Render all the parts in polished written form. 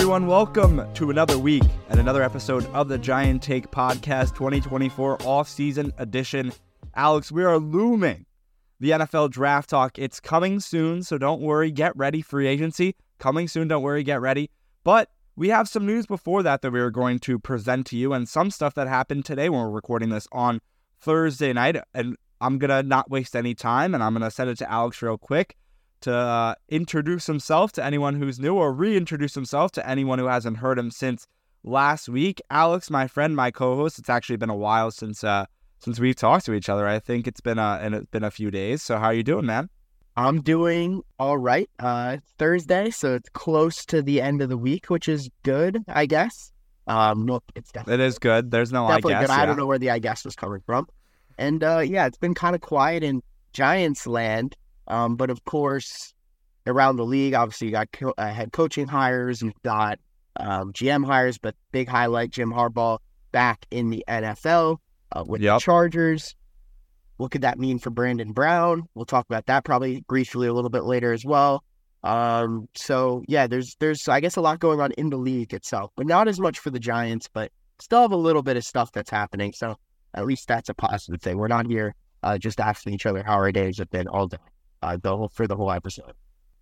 everyone. Welcome to another week and another episode of the Giant Take Podcast 2024 off-season edition. Alex, we are looming the NFL draft talk. It's coming soon, so don't worry. Get ready. Free agency coming soon. Don't worry. Get ready. But we have some news before that we are going to present to you, and some stuff that happened today when we're recording this on Thursday night. And I'm going to not waste any time, and I'm going to send it to Alex real quick to introduce himself to anyone who's new, or reintroduce himself to anyone who hasn't heard him since last week. Alex, my friend, my co-host, it's actually been a while since we've talked to each other. I think it's been a few days. So how are you doing, man? I'm doing all right. Thursday, so it's close to the end of the week, which is good, I guess. Look, it is good. There's no I guess. Good. I don't know where the I guess was coming from. And it's been kind of quiet in Giants land. But of course, around the league, obviously you got head coaching hires, you've got GM hires, but big highlight, Jim Harbaugh back in the NFL with the Chargers. What could that mean for Brandon Brown? We'll talk about that probably briefly a little bit later as well. There's I guess a lot going on in the league itself, but not as much for the Giants, but still have a little bit of stuff that's happening. So at least that's a positive thing. We're not here just asking each other how our days have been all day. For the whole episode.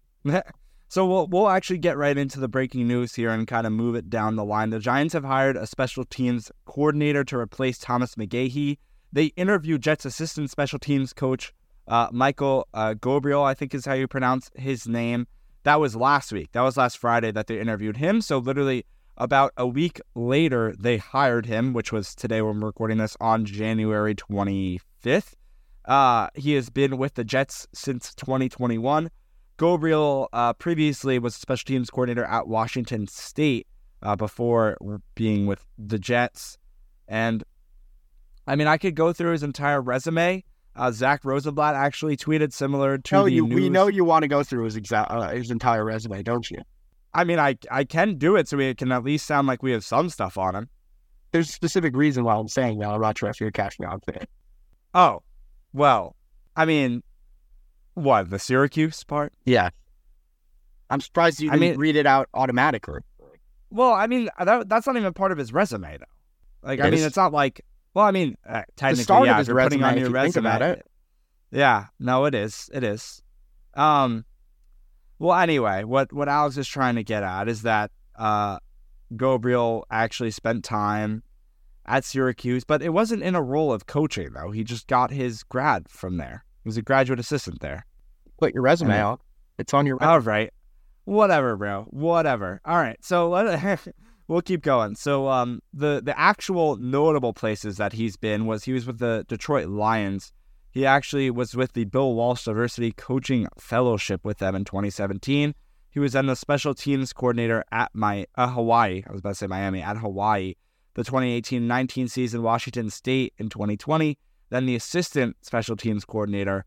So we'll actually get right into the breaking news here and kind of move it down the line. The Giants have hired a special teams coordinator to replace Thomas McGaughey. They interviewed Jets assistant special teams coach Michael Gabriel, I think is how you pronounce his name. That was last week. That was last Friday that they interviewed him. So literally about a week later, they hired him, which was today when we're recording this on January 25th. He has been with the Jets since 2021. Gabriel previously was a special teams coordinator at Washington State before being with the Jets. And, I mean, I could go through his entire resume. Zach Rosenblatt actually tweeted similar to the news. We know you want to go through his entire resume, don't you? I mean, I can do it so we can at least sound like we have some stuff on him. There's a specific reason why I'm saying that. I'm not sure if you're catching on to it. Oh. Well, I mean, what, the Syracuse part? Yeah. I'm surprised you didn't read it out automatically. Well, I mean, that's not even part of his resume, though. Like, I mean, it's not like, well, I mean, technically, yeah, if you're putting on your resume. About it. Yeah, no, it is. It is. Well, anyway, what Alex is trying to get at is that Gabriel actually spent time at Syracuse, but it wasn't in a role of coaching, though. He just got his grad from there. He was a graduate assistant there. Put your resume out. It's on your resume. All right. Whatever, bro. Whatever. All right. So we'll keep going. So the actual notable places that he's been was he was with the Detroit Lions. He actually was with the Bill Walsh Diversity Coaching Fellowship with them in 2017. He was then the special teams coordinator at Hawaii. I was about to say Miami, at Hawaii. The 2018-19 season, Washington State in 2020, then the assistant special teams coordinator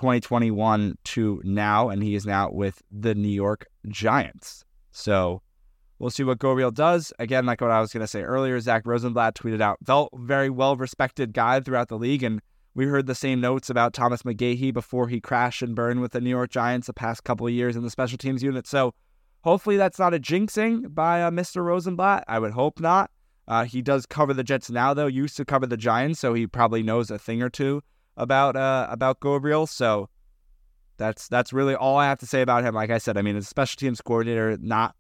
2021 to now, and he is now with the New York Giants. So we'll see what Gabriel does. Again, like what I was going to say earlier, Zach Rosenblatt tweeted out, very well-respected guy throughout the league, and we heard the same notes about Thomas McGaughey before he crashed and burned with the New York Giants the past couple of years in the special teams unit. So hopefully that's not a jinxing by Mr. Rosenblatt. I would hope not. He does cover the Jets now, though. Used to cover the Giants, so he probably knows a thing or two about Gabriel. So that's really all I have to say about him. Like I said, I mean, as a special teams coordinator, not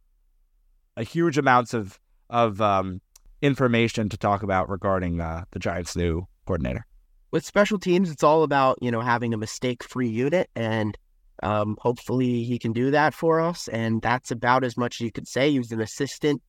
a huge amounts of information to talk about regarding the Giants' new coordinator. With special teams, it's all about having a mistake-free unit, and hopefully he can do that for us. And that's about as much as you could say. He was an assistant.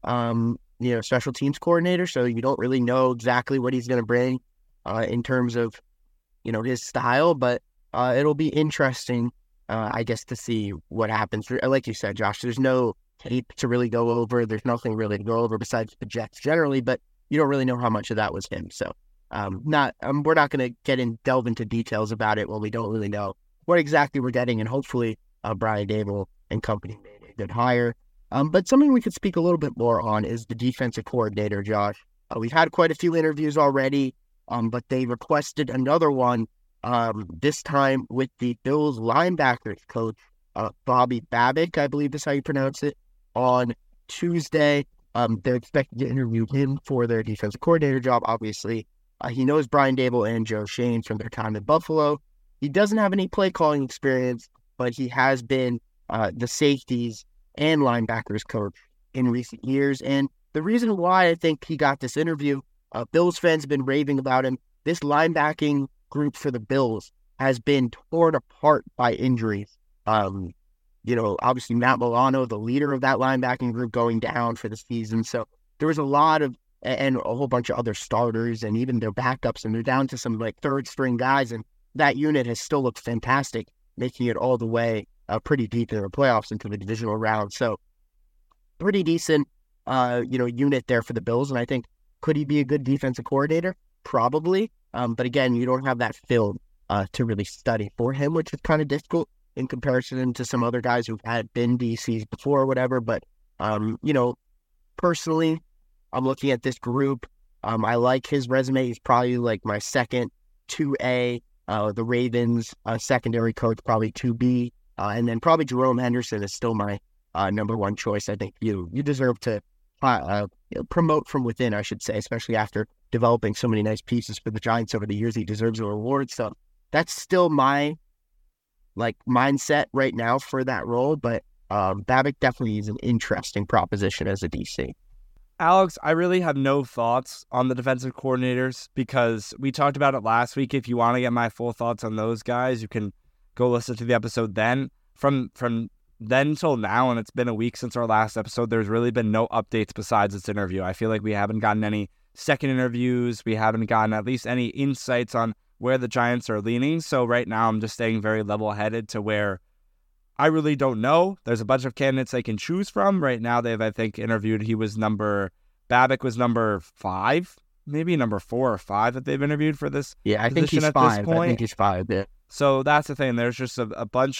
Special teams coordinator, so you don't really know exactly what he's going to bring in terms of, his style, but it'll be interesting, I guess, to see what happens. Like you said, Josh, there's no tape to really go over. There's nothing really to go over besides the Jets generally, but you don't really know how much of that was him. So we're not going to delve into details about it when we don't really know what exactly we're getting, and hopefully Brian Daboll and company made a good hire. But something we could speak a little bit more on is the defensive coordinator, Josh. We've had quite a few interviews already, but they requested another one, this time with the Bills linebackers coach, Bobby Babbitt, I believe is how you pronounce it, on Tuesday. They're expected to interview him for their defensive coordinator job, obviously. He knows Brian Dable and Joe Schoen from their time in Buffalo. He doesn't have any play calling experience, but he has been the safeties and linebackers coach in recent years. And the reason why I think he got this interview, Bills fans have been raving about him. This linebacking group for the Bills has been torn apart by injuries. Obviously Matt Milano, the leader of that linebacking group, going down for the season. So there was a lot of, and a whole bunch of other starters and even their backups, and they're down to some like third string guys. And that unit has still looked fantastic, making it all the way pretty deep in the playoffs into the divisional round. So pretty decent, unit there for the Bills. And I think, could he be a good defensive coordinator? Probably. But again, you don't have that film to really study for him, which is kind of difficult in comparison to some other guys who've had been DCs before or whatever. But, personally, I'm looking at this group. I like his resume. He's probably like my second 2A, the Ravens secondary coach, probably 2B. And then probably Jerome Henderson is still my number one choice. I think you deserve to promote from within, I should say, especially after developing so many nice pieces for the Giants over the years. He deserves a reward. So that's still my mindset right now for that role. But Babick definitely is an interesting proposition as a DC. Alex, I really have no thoughts on the defensive coordinators because we talked about it last week. If you want to get my full thoughts on those guys, you can go listen to the episode then. From then till now, and it's been a week since our last episode, there's really been no updates besides this interview. I feel like we haven't gotten any second interviews. We haven't gotten at least any insights on where the Giants are leaning. So right now I'm just staying very level-headed to where I really don't know. There's a bunch of candidates they can choose from. Right now they've, I think, interviewed, Babick was number 5, maybe number 4 or 5 that they've interviewed for this. Yeah, I think he's 5. I think he's 5, yeah. So that's the thing. There's just a bunch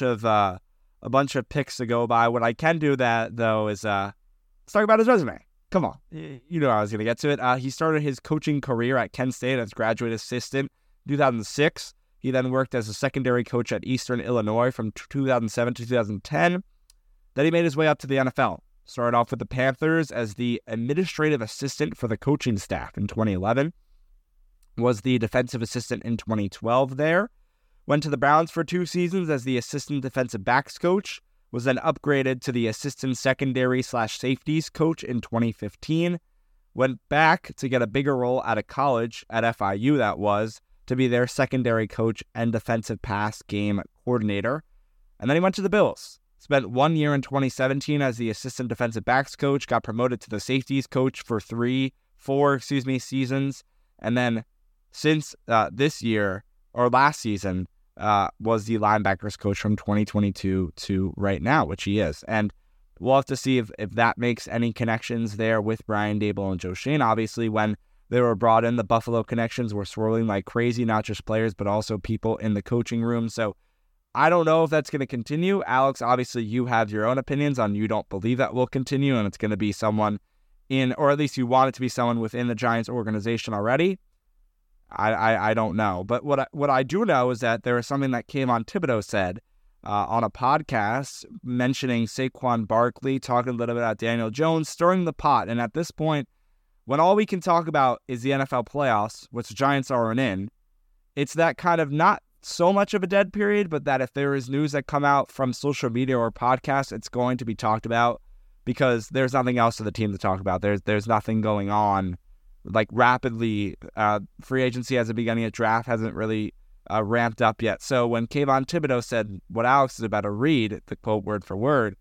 of picks to go by. What I can do though is let's talk about his resume. Come on, you know I was going to get to it. He started his coaching career at Kent State as graduate assistant in 2006. He then worked as a secondary coach at Eastern Illinois from 2007 to 2010. Then he made his way up to the NFL. Started off with the Panthers as the administrative assistant for the coaching staff in 2011. Was the defensive assistant in 2012 there. Went to the Browns for 2 seasons as the assistant defensive backs coach. Was then upgraded to the assistant secondary/safeties coach in 2015. Went back to get a bigger role at a college, at FIU that was, to be their secondary coach and defensive pass game coordinator. And then he went to the Bills. Spent 1 year in 2017 as the assistant defensive backs coach, got promoted to the safeties coach for 4 seasons. And then since this year, or last season, was the linebackers coach from 2022 to right now, which he is. And we'll have to see if that makes any connections there with Brian Dable and Joe Schoen. Obviously, when they were brought in, the Buffalo connections were swirling like crazy, not just players, but also people in the coaching room. So I don't know if that's going to continue. Alex, obviously you have your own opinions on you don't believe that will continue, and it's going to be someone in, or at least you want it to be someone within the Giants organization already. I don't know. But what I do know is that there was something that Kayvon Thibodeaux said on a podcast mentioning Saquon Barkley, talking a little bit about Daniel Jones, stirring the pot. And at this point, when all we can talk about is the NFL playoffs, which the Giants aren't in, it's that kind of not so much of a dead period, but that if there is news that come out from social media or podcasts, it's going to be talked about because there's nothing else for the team to talk about. There's nothing going on like rapidly. Free agency as the beginning of draft hasn't really ramped up yet. So when Kayvon Thibodeaux said what Alex is about to read, the quote word for word,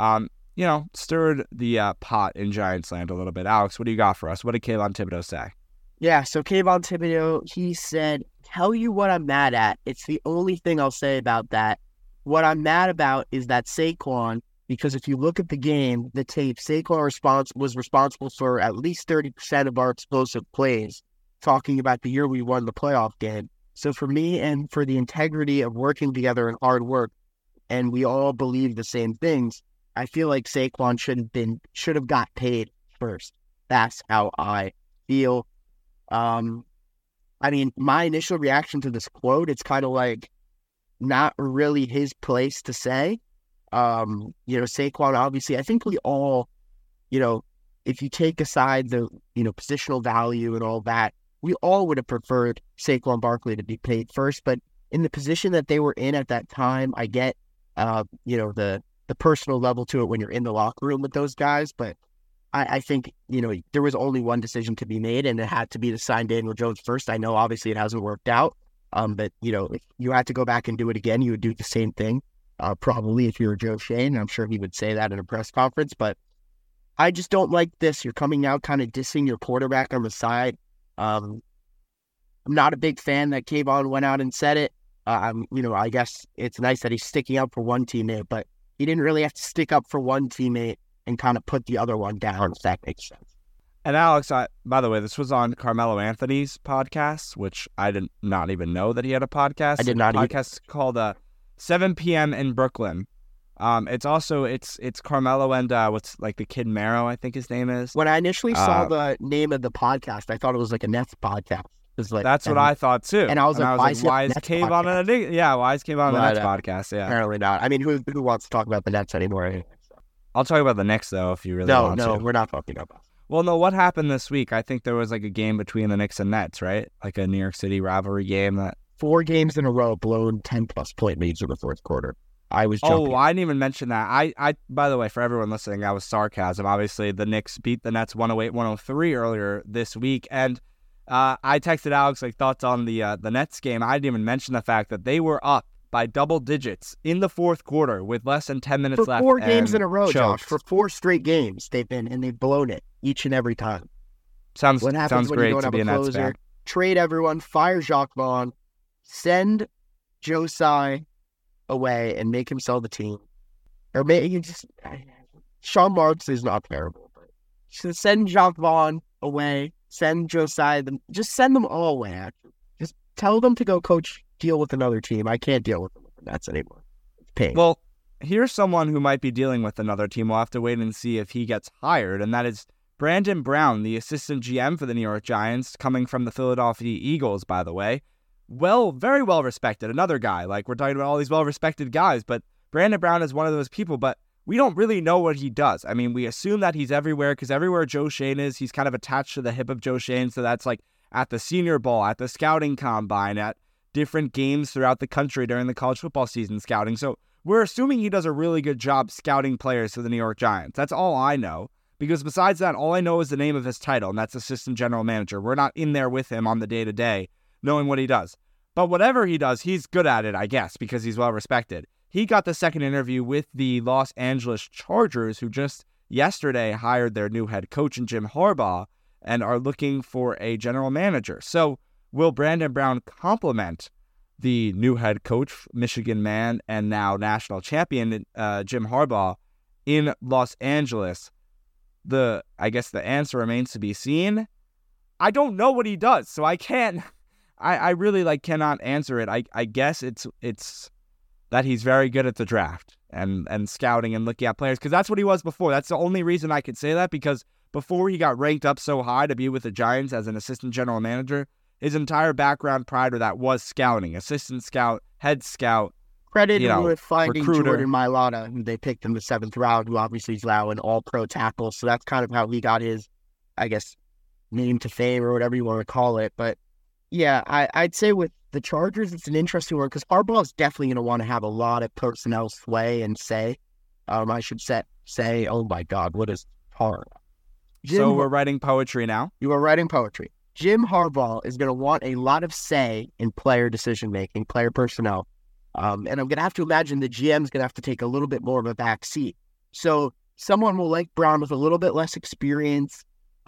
stirred the pot in Giants land a little bit. Alex, what do you got for us? What did Kayvon Thibodeaux say? Yeah, so Kayvon Thibodeaux, he said, tell you what I'm mad at. It's the only thing I'll say about that. What I'm mad about is that Saquon, because if you look at the game, the tape, Saquon was responsible for at least 30% of our explosive plays, talking about the year we won the playoff game. So for me and for the integrity of working together and hard work, and we all believe the same things, I feel like Saquon should have got paid first. That's how I feel. My initial reaction to this quote, it's kind of like not really his place to say. Saquon, obviously, I think we all if you take aside the, positional value and all that, we all would have preferred Saquon Barkley to be paid first. But in the position that they were in at that time, I get, the personal level to it when you're in the locker room with those guys. But I think, there was only one decision to be made, and it had to be to sign Daniel Jones first. I know obviously it hasn't worked out. But, if you had to go back and do it again, you would do the same thing. Probably if you were Joe Schoen. I'm sure he would say that in a press conference. But I just don't like this. You're coming out kind of dissing your quarterback on the side. I'm not a big fan that Kayvon went out and said it. I guess it's nice that he's sticking up for one teammate, but he didn't really have to stick up for one teammate and kind of put the other one down, if that makes sense. And Alex, by the way, this was on Carmelo Anthony's podcast, which I did not even know that he had a podcast. I did not. Podcast called 7 p.m. in Brooklyn. It's Carmelo and what's like the Kid Mero, I think his name is. When I initially saw the name of the podcast, I thought it was like a Nets podcast. That's what I thought too. And I was like, why is Cave on a Nets podcast? Yeah, apparently not. I mean, who wants to talk about the Nets anymore? I'll talk about the Knicks though, if you really want to. No, we're not talking about. Well, no, what happened this week? I think there was like a game between the Knicks and Nets, right? Like a New York City rivalry game that 4 games in a row blown 10+ point leads in the fourth quarter. I was joking. Oh, I didn't even mention that. I by the way, for everyone listening, that was sarcasm. Obviously, the Knicks beat the Nets 108-103 earlier this week, and I texted Alex like thoughts on the Nets game. I didn't even mention the fact that they were up by double digits in the fourth quarter with less than 10 minutes left. For 4 games in a row, choked. Josh. For 4 straight games, they've blown it each and every time. Sounds what happens when great you don't to have be a a Nets closer? fan. Trade everyone, fire Jacques Vaughn, send Josai away, and make him sell the team. Or maybe Sean Marks is not terrible, but just send Jacques Vaughn away, send Josai, just send them all away. Actually, just tell them to go deal with another team. I can't deal with them with the Nets anymore. It's pain. Well, here's someone who might be dealing with another team. We'll have to wait and see if he gets hired, and that is Brandon Brown, the assistant GM for the New York Giants, coming from the Philadelphia Eagles, by the way. Very well respected. Another guy. Like, we're talking about all these well-respected guys, but Brandon Brown is one of those people, but we don't really know what he does. I mean, we assume that he's everywhere because everywhere Joe Schoen is, he's kind of attached to the hip of Joe Schoen, so that's like at the Senior Bowl, at the scouting combine, at different games throughout the country during the college football season scouting. So we're assuming he does a really good job scouting players for the New York Giants. That's all I know. Because besides that, all I know is the name of his title, and that's assistant general manager. We're not in there with him on the day-to-day, knowing what he does. But whatever he does, he's good at it, I guess, because he's well-respected. He got the second interview with the Los Angeles Chargers, who just yesterday hired their new head coach in Jim Harbaugh and are looking for a general manager. So will Brandon Brown complement the new head coach, Michigan man, and now national champion Jim Harbaugh in Los Angeles? I guess the answer remains to be seen. I don't know what he does, so I can't. I really cannot answer it. I guess it's that he's very good at the draft and scouting and looking at players, because that's what he was before. That's the only reason I could say that, because before he got ranked up so high to be with the Giants as an assistant general manager, his entire background prior to that was scouting, assistant scout, head scout. Credited with finding recruiter. Jordan Mailata, who they picked in the 7th round, who obviously is now an all-pro tackle. So that's kind of how he got his, I guess, name to fame or whatever you want to call it. But yeah, I'd say with the Chargers, it's an interesting one because Harbaugh is definitely going to want to have a lot of personnel sway and say. I should say, oh my God, what is hard? So we're writing poetry now? You are writing poetry. Jim Harbaugh is going to want a lot of say in player decision-making, player personnel. And I'm going to have to imagine the GM's going to have to take a little bit more of a back seat. So someone will like Brown with a little bit less experience,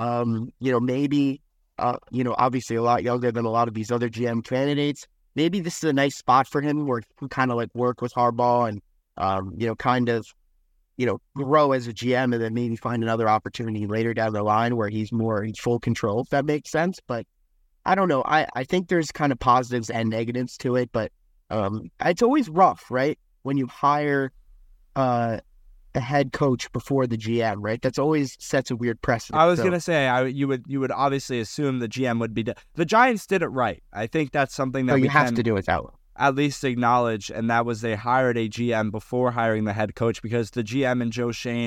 maybe, obviously a lot younger than a lot of these other GM candidates. Maybe this is a nice spot for him where he can kind of work with Harbaugh and, grow as a GM and then maybe find another opportunity later down the line where he's more in full control, if that makes sense. But I don't know. I think there's kind of positives and negatives to it, but it's always rough, right? When you hire a head coach before the GM, right? That's always sets a weird precedent. I was going to say, you would obviously assume the GM would be... The Giants did it right. I think that's something that you have to do it that way. At least acknowledge, and that was they hired a GM before hiring the head coach, because the GM and Joe Schoen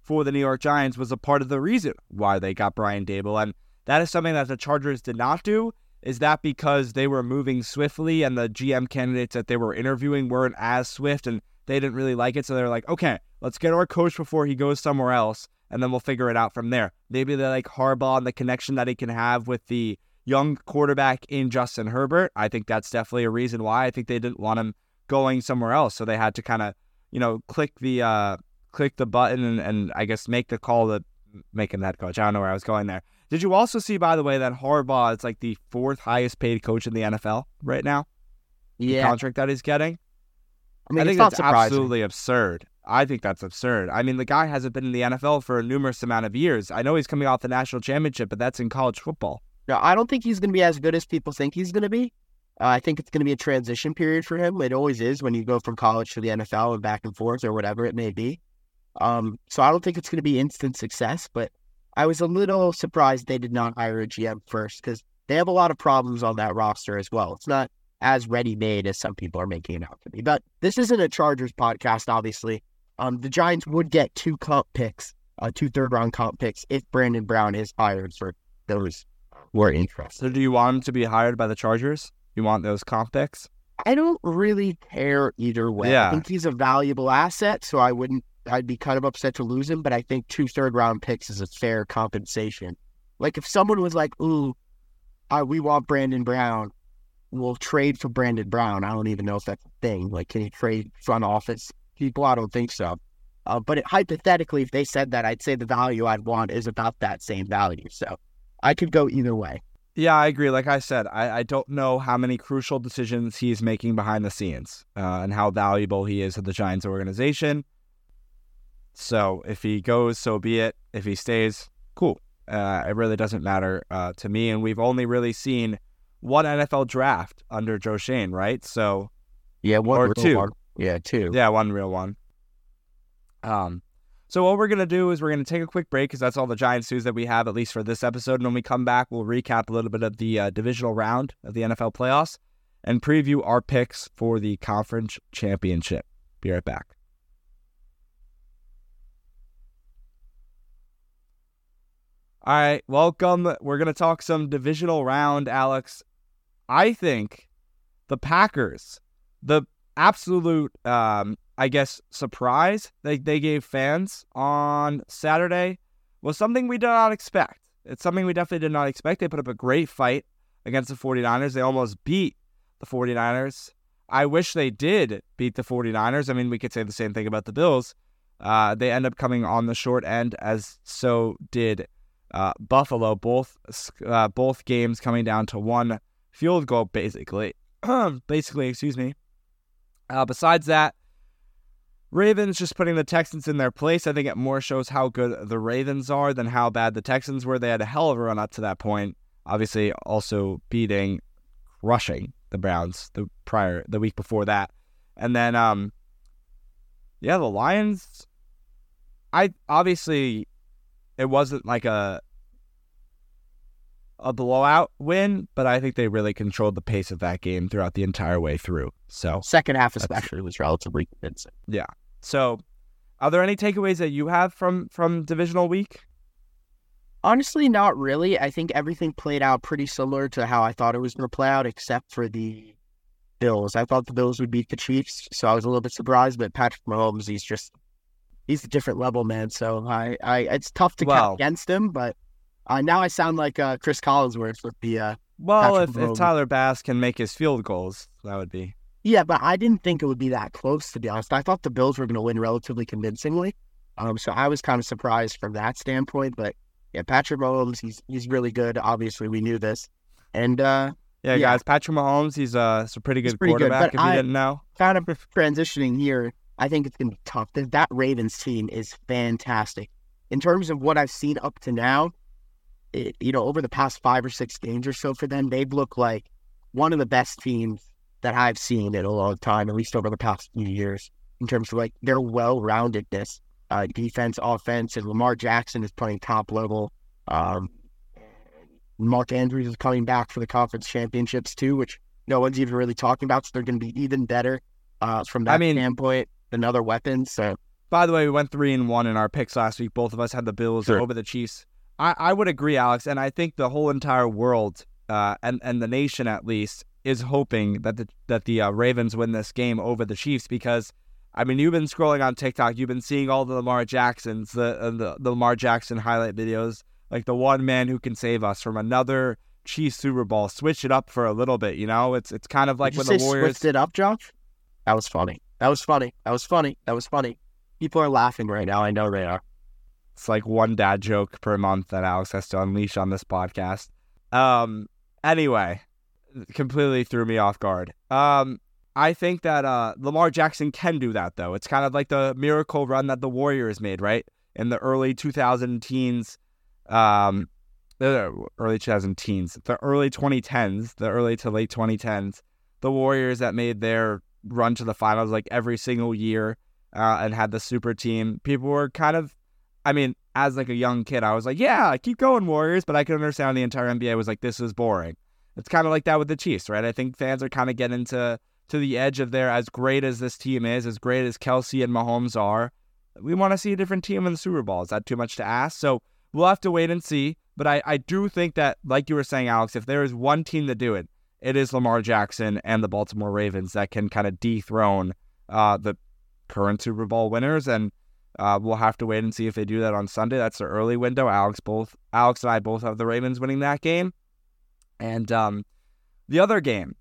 for the New York Giants was a part of the reason why they got Brian Daboll. And that is something that the Chargers did not do. Is that because they were moving swiftly and the GM candidates that they were interviewing weren't as swift and they didn't really like it? So they're like, okay, let's get our coach before he goes somewhere else, and then we'll figure it out from there. Maybe they like Harbaugh and the connection that he can have with the young quarterback in Justin Herbert. I think that's definitely a reason why. I think they didn't want him going somewhere else, so they had to kind of, click the button and I guess make the call to make him head coach. I don't know where I was going there. Did you also see, by the way, that Harbaugh is like the 4th highest paid coach in the NFL right now? Yeah. The contract that he's getting? I think that's surprising. Absolutely absurd. I think that's absurd. I mean, the guy hasn't been in the NFL for a numerous amount of years. I know he's coming off the national championship, but that's in college football. No, I don't think he's going to be as good as people think he's going to be. I think it's going to be a transition period for him. It always is when you go from college to the NFL and back and forth or whatever it may be. So I don't think it's going to be instant success, but I was a little surprised they did not hire a GM first because they have a lot of problems on that roster as well. It's not as ready-made as some people are making it out to be. But this isn't a Chargers podcast, obviously. The Giants would get 2 third-round comp picks if Brandon Brown is hired for those who are interested. So do you want him to be hired by the Chargers? You want those comp picks? I don't really care either way. Yeah. I think he's a valuable asset, so I'd be kind of upset to lose him, but I think 2 third-round picks is a fair compensation. Like, if someone was like, ooh, we want Brandon Brown, we'll trade for Brandon Brown. I don't even know if that's a thing. Like, can you trade front office people? I don't think so. But hypothetically, if they said that, I'd say the value I'd want is about that same value. So I could go either way. Yeah, I agree. Like I said, I don't know how many crucial decisions he's making behind the scenes and how valuable he is to the Giants organization. So if he goes, so be it. If he stays, cool. It really doesn't matter to me. And we've only really seen one NFL draft under Joe Schoen, right? So yeah, one or real 2. One. Yeah, 2. Yeah, one real one. So what we're going to do is we're going to take a quick break because that's all the Giants news that we have, at least for this episode. And when we come back, we'll recap a little bit of the divisional round of the NFL playoffs and preview our picks for the conference championship. Be right back. All right, welcome. We're going to talk some divisional round, Alex. I think the Packers, the absolute, surprise they gave fans on Saturday was something we did not expect. It's something we definitely did not expect. They put up a great fight against the 49ers. They almost beat the 49ers. I wish they did beat the 49ers. I mean, we could say the same thing about the Bills. They end up coming on the short end, as so did Buffalo. Both games coming down to 1 field goal, basically. Excuse me. Besides that, Ravens just putting the Texans in their place. I think it more shows how good the Ravens are than how bad the Texans were. They had a hell of a run up to that point. Obviously, also crushing the Browns the week before that. And then, the Lions. It wasn't like a blowout win, but I think they really controlled the pace of that game throughout the entire way through. So second half especially was relatively convincing. Yeah. So are there any takeaways that you have from divisional week? Honestly, not really. I think everything played out pretty similar to how I thought it was going to play out, except for the Bills. I thought the Bills would beat the Chiefs, so I was a little bit surprised, but Patrick Mahomes, he's a different level, man. So it's tough to count against him, but now I sound like Chris Collinsworth with the if Tyler Bass can make his field goals, that would be. Yeah, but I didn't think it would be that close, to be honest. I thought the Bills were going to win relatively convincingly. So I was kind of surprised from that standpoint. But yeah, Patrick Mahomes, he's really good. Obviously, we knew this. And guys, Patrick Mahomes, he's a pretty good quarterback, if you didn't know. Kind of transitioning here, I think it's going to be tough. That Ravens team is fantastic. In terms of what I've seen up to now, over the past 5 or 6 games or so for them, they've looked like one of the best teams that I've seen in a long time, at least over the past few years, in terms of like their well-roundedness, defense, offense, and Lamar Jackson is playing top level. Mark Andrews is coming back for the conference championships too, which no one's even really talking about, so they're going to be even better from that standpoint than other weapons. So By the way, we went 3-1 in our picks last week. Both of us had the Bills over the Chiefs. I would agree, Alex, and I think the whole entire world and the nation at least is hoping that the Ravens win this game over the Chiefs because, I mean, you've been scrolling on TikTok, you've been seeing all the Lamar Jacksons, the Lamar Jackson highlight videos, like the one man who can save us from another Chiefs Super Bowl. Switch it up for a little bit, you know? It's kind of like when the Warriors switched it up, Josh. That was funny. People are laughing right now. I know they are. It's like one dad joke per month that Alex has to unleash on this podcast. Anyway, completely threw me off guard. I think that Lamar Jackson can do that, though. It's kind of like the miracle run that the Warriors made, right? In the early 2010s, the early 2010s, the early to late 2010s, the Warriors that made their run to the finals like every single year and had the super team. People were kind of, I mean, as like a young kid, I was like, yeah, keep going, Warriors. But I could understand the entire NBA was like, this is boring. It's kind of like that with the Chiefs, right? I think fans are kind of getting to the edge of their, as great as this team is, as great as Kelsey and Mahomes are, we want to see a different team in the Super Bowl. Is that too much to ask? So we'll have to wait and see. But I do think that, like you were saying, Alex, if there is one team to do it, it is Lamar Jackson and the Baltimore Ravens that can kind of dethrone the current Super Bowl winners. And we'll have to wait and see if they do that on Sunday. That's the early window. Alex and I both have the Ravens winning that game. And the other game,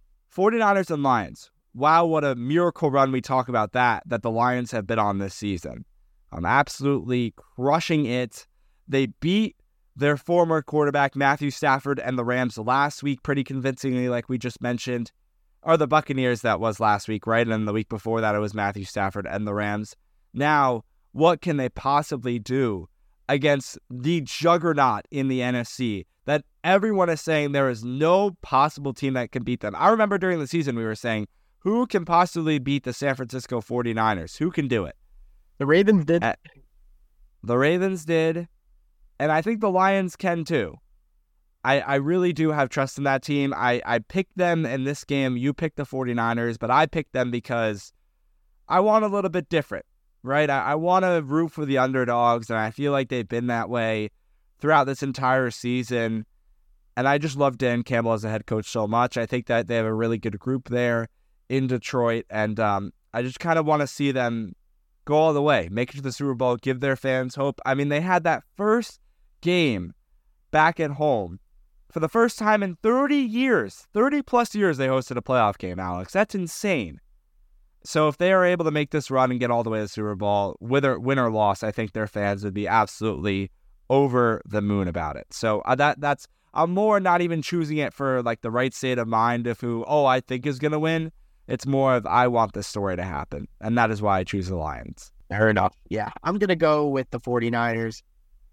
49ers and Lions. Wow, what a miracle run we talk about that the Lions have been on this season. Absolutely crushing it. They beat their former quarterback, Matthew Stafford, and the Rams last week pretty convincingly, like we just mentioned. Or the Buccaneers, that was last week, right? And the week before that, it was Matthew Stafford and the Rams. Now, what can they possibly do against the juggernaut in the NFC that everyone is saying there is no possible team that can beat them? I remember during the season we were saying, who can possibly beat the San Francisco 49ers? Who can do it? The Ravens did. The Ravens did, and I think the Lions can too. I really do have trust in that team. I picked them in this game. You picked the 49ers, but I picked them because I want a little bit different, right? I want to root for the underdogs, and I feel like they've been that way throughout this entire season. And I just love Dan Campbell as a head coach so much. I think that they have a really good group there in Detroit, and I just kind of want to see them go all the way, make it to the Super Bowl, give their fans hope. I mean, they had that first game back at home. For the first time in 30 years, 30 plus years, they hosted a playoff game, Alex. That's insane. So if they are able to make this run and get all the way to the Super Bowl, whether win or loss, I think their fans would be absolutely over the moon about it. So that's, I'm more not even choosing it for like the right state of mind of who, I think is going to win. It's more of, I want this story to happen. And that is why I choose the Lions. Fair enough. Yeah, I'm going to go with the 49ers.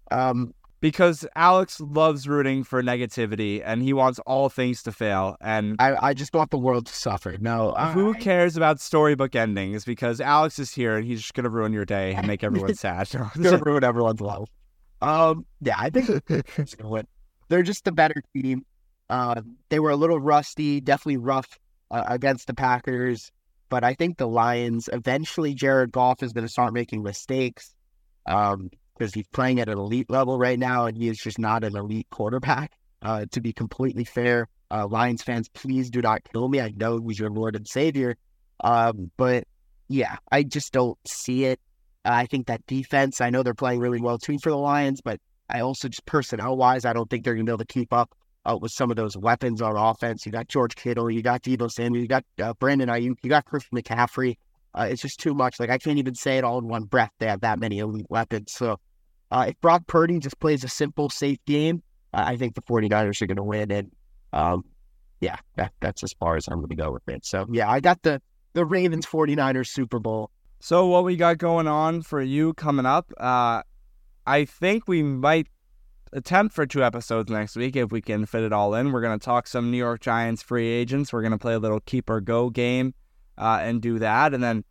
Because Alex loves rooting for negativity, and he wants all things to fail. And I just want the world to suffer. No, who cares about storybook endings? Because Alex is here, and he's just gonna ruin your day and make everyone sad. Gonna ruin everyone's life. Yeah, I think it's gonna win. They're just the better team. They were a little rusty, definitely rough against the Packers, but I think the Lions. Eventually, Jared Goff is gonna start making mistakes. Because he's playing at an elite level right now, and he is just not an elite quarterback. To be completely fair, Lions fans, please do not kill me. I know he's your Lord and Savior. But yeah, I just don't see it. I think that defense, I know they're playing really well too for the Lions, but I also just personnel-wise, I don't think they're going to be able to keep up with some of those weapons on offense. You got George Kittle, you got Deebo Samuel, you got Brandon Ayuk, you got Christian McCaffrey. It's just too much. Like, I can't even say it all in one breath. They have that many elite weapons. So if Brock Purdy just plays a simple, safe game, I think the 49ers are going to win. And yeah, that's as far as I'm going to go with it. So yeah, I got the Ravens 49ers Super Bowl. So what we got going on for you coming up, I think we might attempt for 2 episodes next week if we can fit it all in. We're going to talk some New York Giants free agents. We're going to play a little keep or go game and do that. And then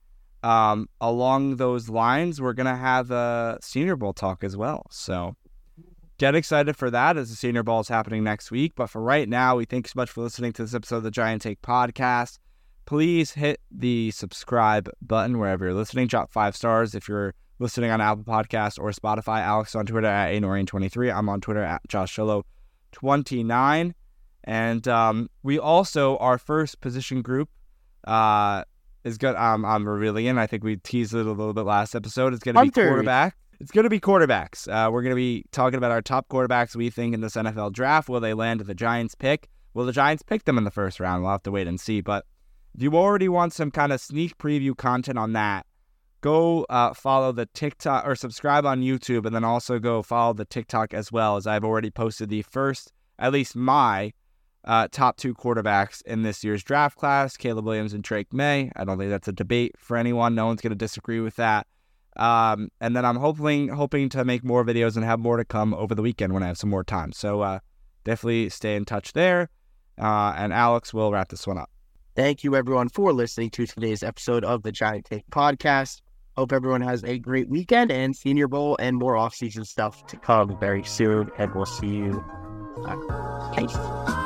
along those lines, we're going to have a Senior Bowl talk as well. So get excited for that as the Senior Bowl is happening next week. But for right now, we thank you so much for listening to this episode of the Giant Take Podcast. please hit the subscribe button wherever you're listening. Drop 5 stars if you're listening on Apple Podcasts or Spotify. Alex on Twitter at anorian23. I'm on Twitter at joshsolo29. And we also, our first position group is good. I'm revealing it. I think we teased it a little bit last episode. It's going to be quarterback. It's going to be quarterbacks. We're going to be talking about our top quarterbacks we think in this NFL draft. Will they land at the Giants pick? Will the Giants pick them in the first round? We'll have to wait and see. But if you already want some kind of sneak preview content on that, go follow the TikTok or subscribe on YouTube, and then also go follow the TikTok as well, as I've already posted the first, at least my top 2 quarterbacks in this year's draft class, Caleb Williams and Drake May. I don't think that's a debate for anyone. No one's going to disagree with that. And then I'm hoping to make more videos and have more to come over the weekend when I have some more time. So definitely stay in touch there. And Alex will wrap this one up. Thank you, everyone, for listening to today's episode of the Giant Take Podcast. Hope everyone has a great weekend and Senior Bowl and more off-season stuff to come very soon. And we'll see you. Peace.